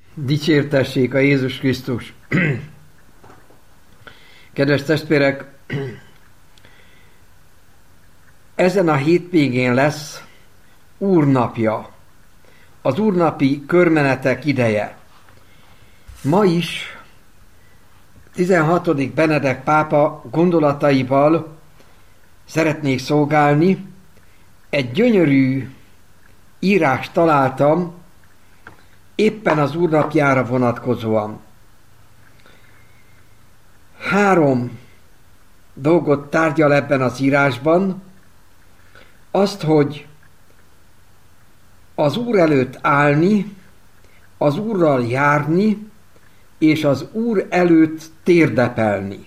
Dicsértessék a Jézus Krisztus! Kedves testvérek, ezen a hétvégén lesz Úrnapja, az úrnapi körmenetek ideje. Ma is 16. Benedek pápa gondolataival szeretnék szolgálni. Egy gyönyörű írást találtam éppen az úrnapjára vonatkozóan. 3 dolgot tárgyal ebben az írásban. Azt, hogy az Úr előtt állni, az Úrral járni, és az Úr előtt térdepelni.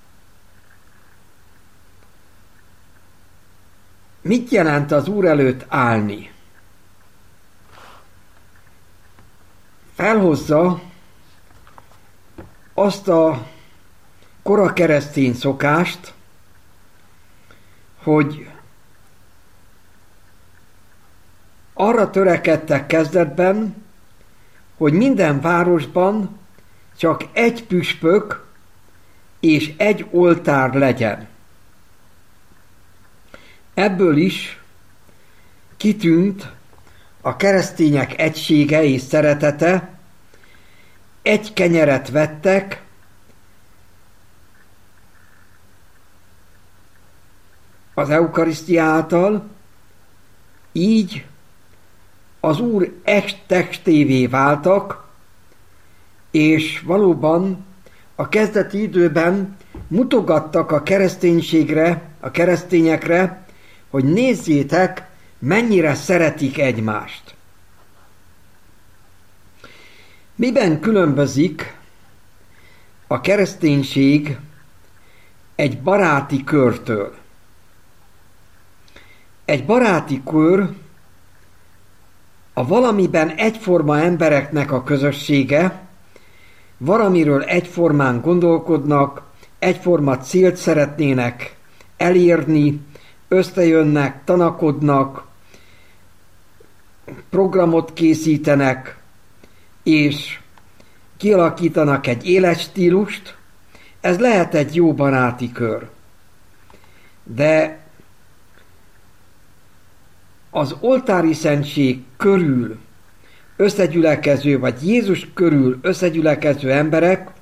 Mit jelent az Úr előtt állni? Felhozza azt a kora keresztény szokást, hogy arra törekedtek kezdetben, hogy minden városban csak egy püspök és egy oltár legyen. Ebből is kitűnt a keresztények egysége és szeretete. Egy kenyeret vettek, az eukarisztia által, így az Úr egy testévé váltak, és valóban a kezdeti időben mutogattak a kereszténységre, a keresztényekre, hogy nézzétek, mennyire szeretik egymást. Miben különbözik a kereszténység egy baráti körtől? Egy baráti kör a valamiben egyforma embereknek a közössége, valamiről egyformán gondolkodnak, egyforma célt szeretnének elérni, összejönnek, tanakodnak, programot készítenek, és kialakítanak egy életstílust. Ez lehet egy jó baráti kör. De az oltári szentség körül összegyülekező, vagy Jézus körül összegyülekező emberek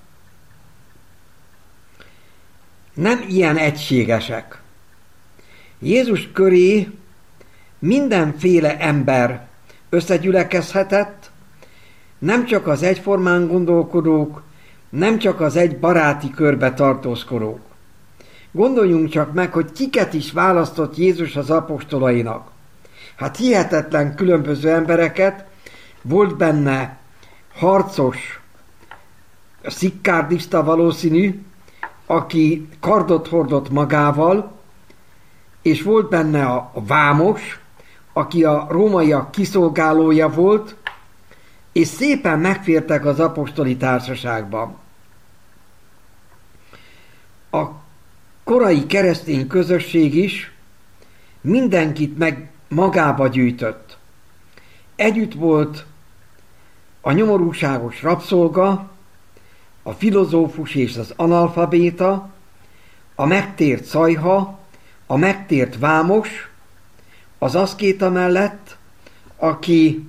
nem ilyen egységesek. Jézus köré mindenféle ember összegyülekezhetett, nem csak az egyformán gondolkodók, nem csak az egy baráti körbe tartózkodók. Gondoljunk csak meg, hogy kiket is választott Jézus az apostolainak. Hát hihetetlen különböző embereket. Volt benne harcos, szikkárdista valószínű, aki kardot hordott magával, és volt benne a vámos, aki a rómaiak kiszolgálója volt, és szépen megfértek az apostoli társaságban. A korai keresztény közösség is mindenkit meg magába gyűjtött. Együtt volt a nyomorúságos rabszolga, a filozófus és az analfabéta, a megtért szajha, a megtért vámos, az aszkéta mellett, aki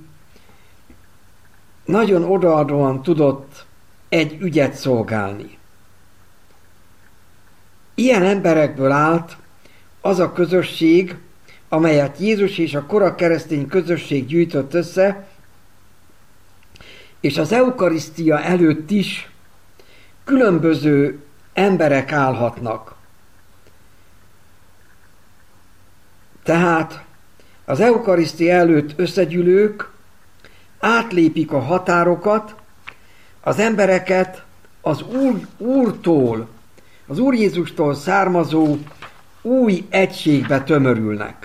nagyon odaadóan tudott egy ügyet szolgálni. Ilyen emberekből állt az a közösség, amelyet Jézus és a kora keresztény közösség gyűjtött össze, és az eukarisztia előtt is különböző emberek állhatnak. Tehát az eukarisztia előtt összegyűlők átlépik a határokat, az embereket az Úrtól, az Úr Jézustól származó új egységbe tömörülnek.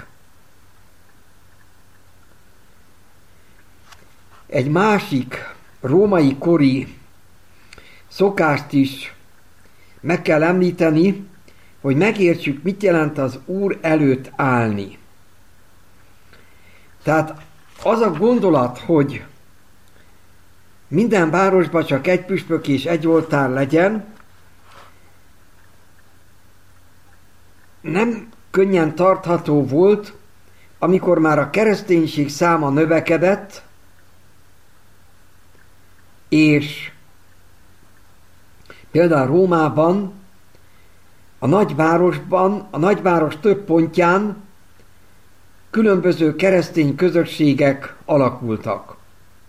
Egy másik római kori szokást is meg kell említeni, hogy megértsük, mit jelent az Úr előtt állni. Tehát az a gondolat, hogy minden városban csak egy püspök és egy oltár legyen, nem könnyen tartható volt, amikor már a kereszténység száma növekedett, és például Rómában, a nagyváros több pontján különböző keresztény közösségek alakultak.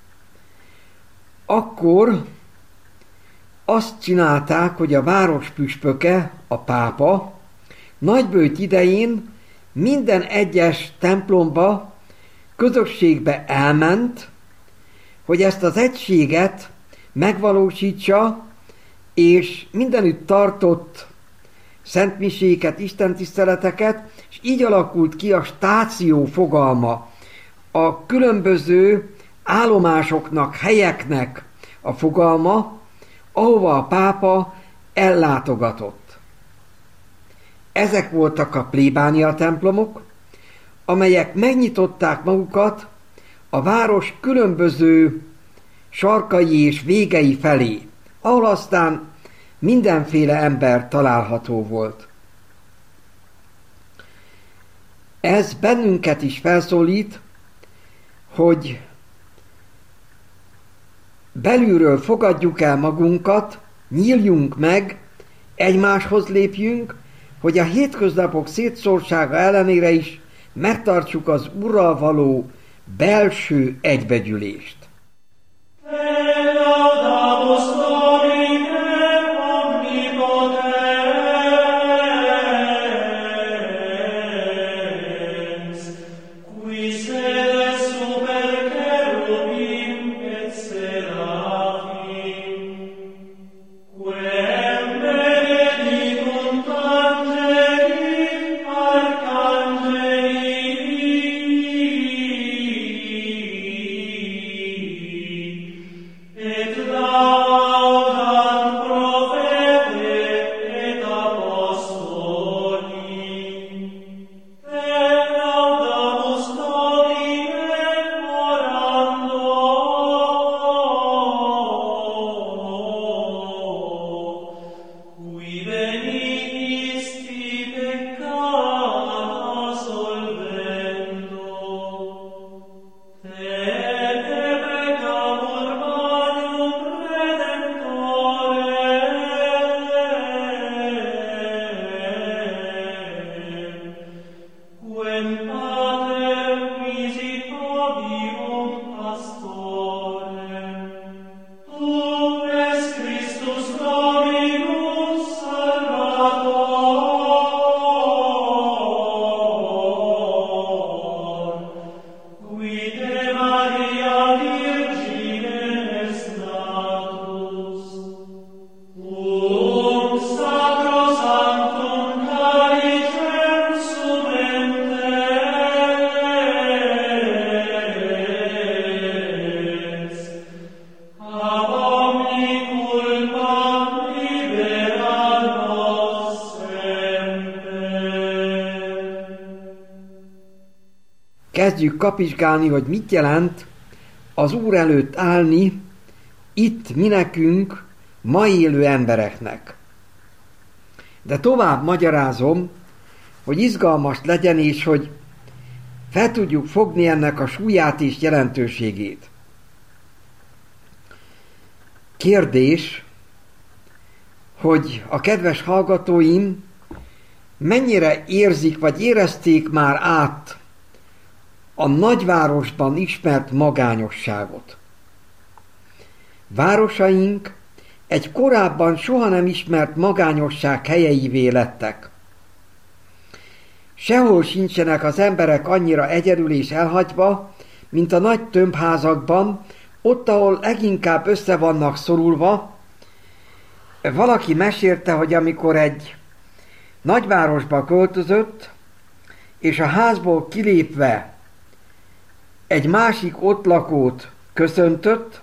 Akkor azt csinálták, hogy a város püspöke, a pápa, nagybőjt idején minden egyes templomba, közösségbe elment, hogy ezt az egységet megvalósítsa, és mindenütt tartott szentmiséket, istentiszteleteket, és így alakult ki a stáció fogalma, a különböző állomásoknak, helyeknek a fogalma, ahova a pápa ellátogatott. Ezek voltak a plébánia templomok, amelyek megnyitották magukat a város különböző sarkai és végei felé, ahol aztán mindenféle ember található volt. Ez bennünket is felszólít, hogy belülről fogadjuk el magunkat, nyíljunk meg, egymáshoz lépjünk, hogy a hétköznapok szétszórtsága ellenére is megtartsuk az Urral való belső egybegyűlést. Kezdjük kapizsgálni, hogy mit jelent az Úr előtt állni, itt mi nekünk, ma élő embereknek. De tovább magyarázom, hogy izgalmas legyen, és hogy fel tudjuk fogni ennek a súlyát és jelentőségét. Kérdés, hogy a kedves hallgatóim mennyire érzik, vagy érezték már át a nagyvárosban ismert magányosságot. Városaink egy korábban soha nem ismert magányosság helyeivé lettek. Sehol sincsenek az emberek annyira egyedül és elhagyva, mint a nagy tömbházakban, ott, ahol leginkább össze vannak szorulva. Valaki mesélte, hogy amikor egy nagyvárosba költözött, és a házból kilépve egy másik ott lakót köszöntött,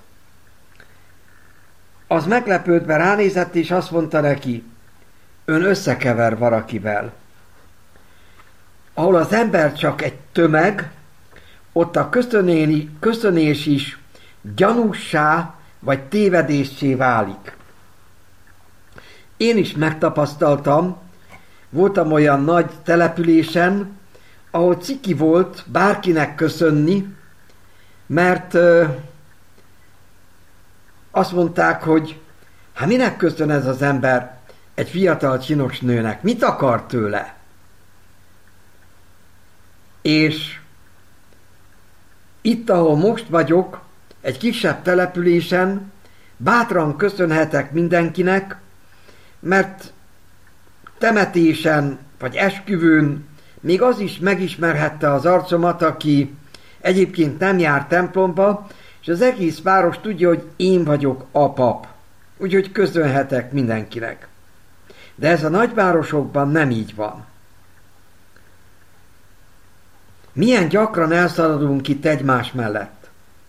az meglepődve ránézett, és azt mondta neki, ön összekever valakivel. Ahol az ember csak egy tömeg, ott a köszönés is gyanússá vagy tévedéssé válik. Én is megtapasztaltam, voltam olyan nagy településen, ahol ciki volt bárkinek köszönni, mert azt mondták, hogy hát minek köszön ez az ember egy fiatal csinos nőnek? Mit akar tőle? És itt, ahol most vagyok, egy kisebb településen bátran köszönhetek mindenkinek, mert temetésen vagy esküvőn még az is megismerhette az arcomat, aki egyébként nem jár templomba, és az egész város tudja, hogy én vagyok a pap. Úgyhogy köszönhetek mindenkinek. De ez a nagyvárosokban nem így van. Milyen gyakran elszaladunk itt egymás mellett.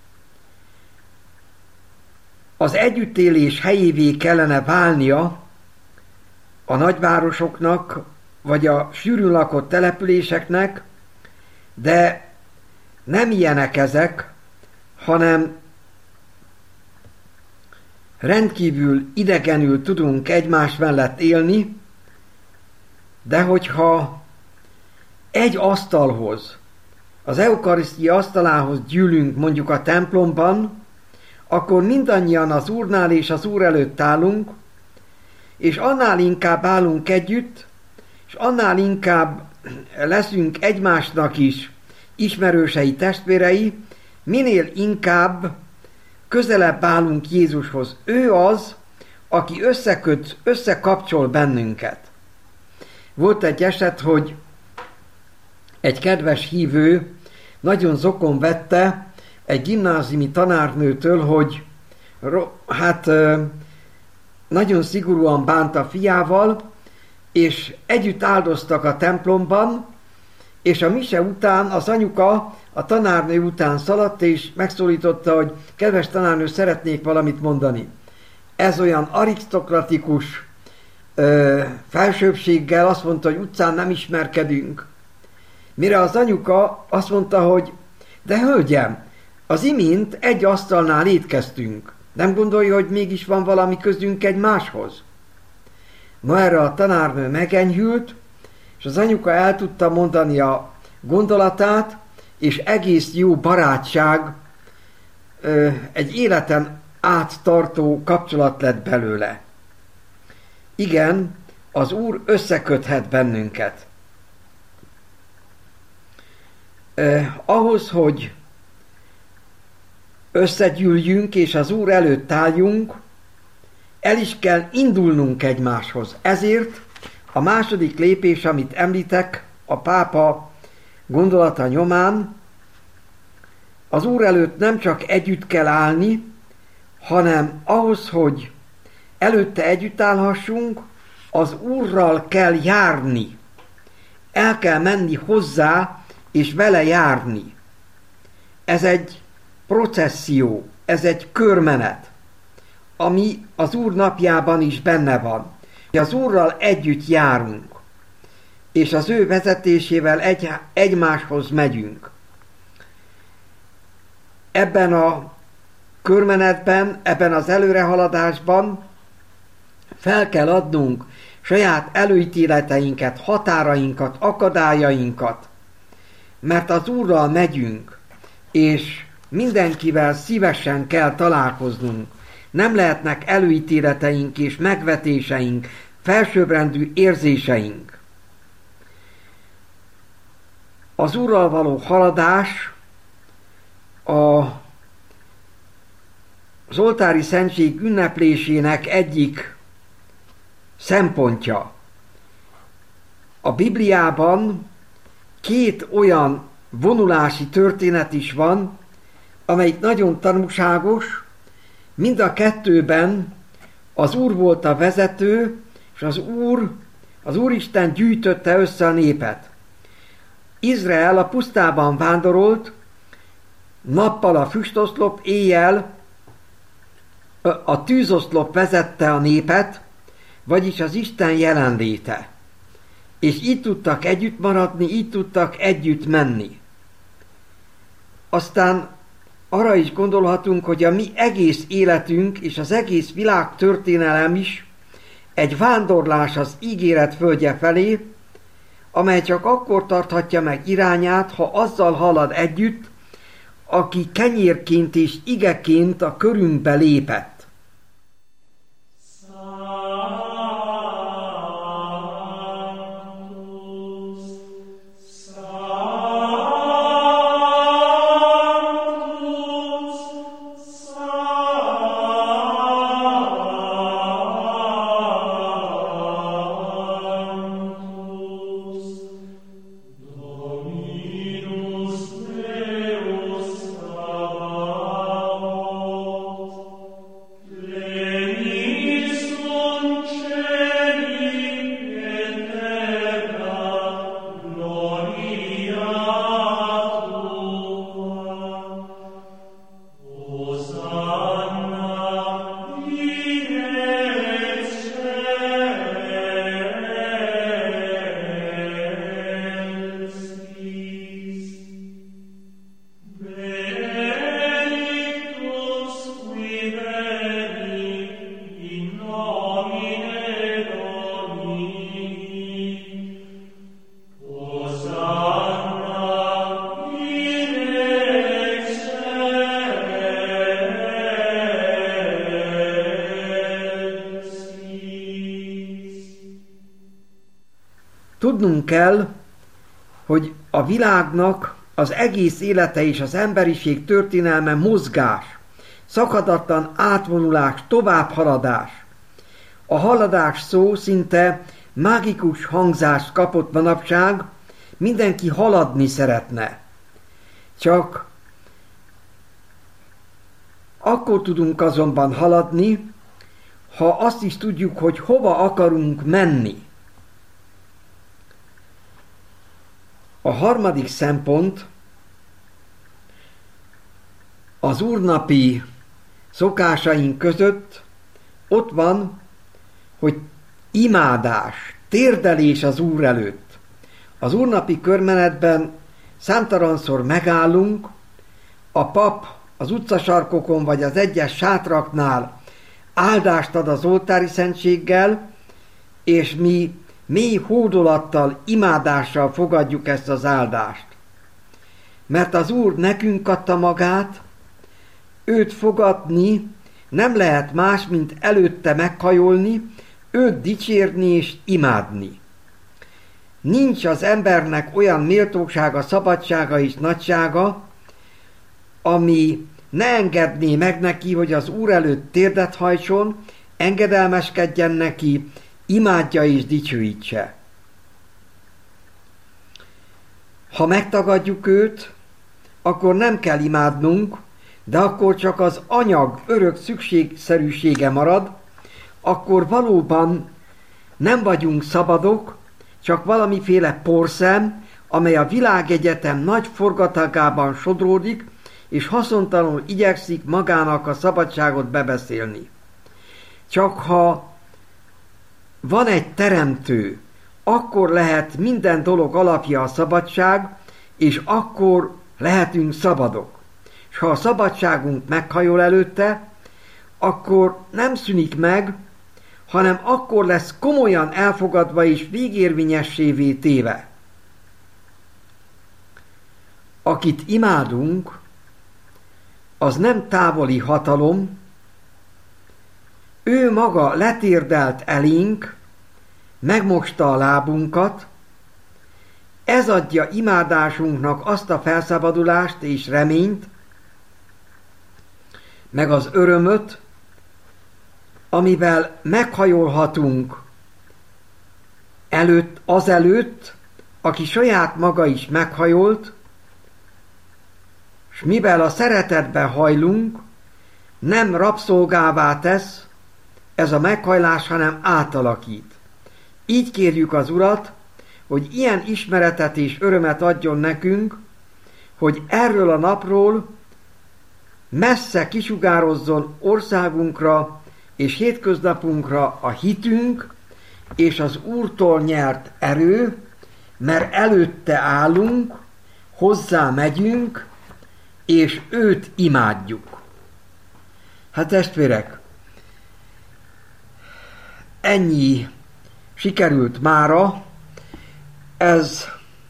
Az együttélés helyévé kellene válnia a nagyvárosoknak, vagy a sűrűn lakott településeknek, de nem ilyenek ezek, hanem rendkívül idegenül tudunk egymás mellett élni, de hogyha egy asztalhoz, az eukarisztia asztalához gyűlünk mondjuk a templomban, akkor mindannyian az Úrnál és az Úr előtt állunk, és annál inkább állunk együtt, és annál inkább leszünk egymásnak is ismerősei, testvérei, minél inkább közelebb állunk Jézushoz. Ő az, aki összekapcsol bennünket. Volt egy eset, hogy egy kedves hívő nagyon zokon vette egy gimnáziumi tanárnőtől, hogy nagyon szigorúan bánt a fiával, és együtt áldoztak a templomban, és a mise után az anyuka a tanárnő után szaladt, és megszólította, hogy kedves tanárnő, szeretnék valamit mondani. Ez olyan arisztokratikus felsőbbséggel azt mondta, hogy utcán nem ismerkedünk. Mire az anyuka azt mondta, hogy de hölgyem, az imént egy asztalnál étkeztünk. Nem gondolja, hogy mégis van valami közünk egymáshoz? Ma erre a tanárnő megenyhült, és az anyuka el tudta mondani a gondolatát, és egész jó barátság, egy életen át tartó kapcsolat lett belőle. Igen, az Úr összeköthet bennünket. Ahhoz, hogy összegyűljünk és az Úr előtt álljunk, el is kell indulnunk egymáshoz. Ezért a második lépés, amit említek a pápa gondolata nyomán, az Úr előtt nem csak együtt kell állni, hanem ahhoz, hogy előtte együtt állhassunk, az Úrral kell járni. El kell menni hozzá, és vele járni. Ez egy processzió, ez egy körmenet, ami az Úr napjában is benne van. Az Úrral együtt járunk, és az ő vezetésével egymáshoz megyünk. Ebben a körmenetben, ebben az előrehaladásban fel kell adnunk saját előítéleteinket, határainkat, akadályainkat, mert az Úrral megyünk, és mindenkivel szívesen kell találkoznunk. Nem lehetnek előítéleteink és megvetéseink, felsőbbrendű érzéseink. Az Úrral való haladás az oltári szentség ünneplésének egyik szempontja. A Bibliában két olyan vonulási történet is van, amelyik nagyon tanúságos. Mind a kettőben az Úr volt a vezető, és az Úristen gyűjtötte össze a népet. Izrael a pusztában vándorolt, nappal a füstoszlop, éjjel a tűzoszlop vezette a népet, vagyis az Isten jelenléte. És így tudtak együtt maradni, így tudtak együtt menni. Aztán, arra is gondolhatunk, hogy a mi egész életünk és az egész világ történelem is egy vándorlás az ígéret földje felé, amely csak akkor tarthatja meg irányát, ha azzal halad együtt, aki kenyérként és igeként a körünkbe lépett. Tudnunk kell, hogy a világnak az egész élete és az emberiség történelme mozgás, szakadatlan átvonulás, továbbhaladás. A haladás szó szinte mágikus hangzást kapott manapság, mindenki haladni szeretne. Csak akkor tudunk azonban haladni, ha azt is tudjuk, hogy hova akarunk menni. A harmadik szempont az úrnapi szokásaink között ott van, hogy imádás, térdelés az Úr előtt. Az úrnapi körmenetben számtalanszor megállunk, a pap az utcasarkokon vagy az egyes sátraknál áldást ad az oltári szentséggel, és mi mély hódolattal, imádással fogadjuk ezt az áldást. Mert az Úr nekünk adta magát, őt fogadni nem lehet más, mint előtte meghajolni, őt dicsérni és imádni. Nincs az embernek olyan méltósága, szabadsága és nagysága, ami ne engedné meg neki, hogy az Úr előtt térdet hajtson, engedelmeskedjen neki, imádja és dicsőítse. Ha megtagadjuk őt, akkor nem kell imádnunk, de akkor csak az anyag örök szükségszerűsége marad, akkor valóban nem vagyunk szabadok, csak valamiféle porszem, amely a világegyetem nagy forgatagában sodródik, és haszontalanul igyekszik magának a szabadságot bebeszélni. Csak ha van egy teremtő, akkor lehet minden dolog alapja a szabadság, és akkor lehetünk szabadok. És ha a szabadságunk meghajol előtte, akkor nem szűnik meg, hanem akkor lesz komolyan elfogadva és végérvényessévé téve. Akit imádunk, az nem távoli hatalom, ő maga letérdelt elénk, megmosta a lábunkat, ez adja imádásunknak azt a felszabadulást és reményt, meg az örömöt, amivel meghajolhatunk azelőtt, aki saját maga is meghajolt, s mivel a szeretetbe hajlunk, nem rabszolgává tesz ez a meghajlás, hanem átalakít. Így kérjük az Urat, hogy ilyen ismeretet és örömet adjon nekünk, hogy erről a napról messze kisugározzon országunkra és hétköznapunkra a hitünk és az Úrtól nyert erő, mert előtte állunk, hozzá megyünk, és őt imádjuk. Hát testvérek, ennyi sikerült mára, ez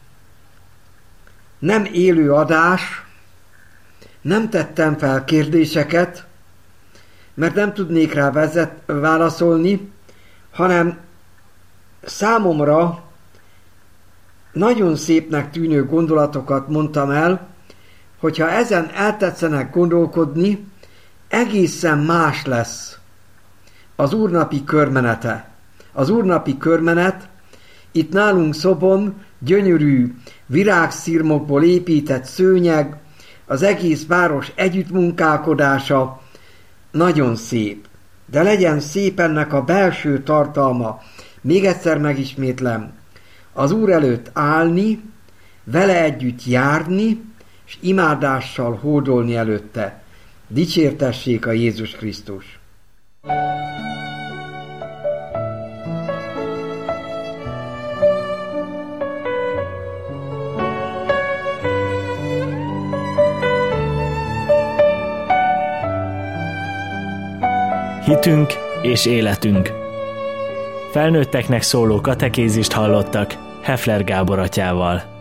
nem élő adás, nem tettem fel kérdéseket, mert nem tudnék rá válaszolni, hanem számomra nagyon szépnek tűnő gondolatokat mondtam el, hogyha ezen eltetszenek gondolkodni, egészen más lesz az úrnapi körmenete. Az úrnapi körmenet itt nálunk Szobon gyönyörű virágszirmokból épített szőnyeg, az egész város együttmunkálkodása nagyon szép. De legyen szép ennek a belső tartalma. Még egyszer megismétlem. Az Úr előtt állni, vele együtt járni, és imádással hódolni előtte. Dicsértessék a Jézus Krisztus! Hitünk és életünk. Felnőtteknek szóló katekézist hallottak Heffler Gábor atyával.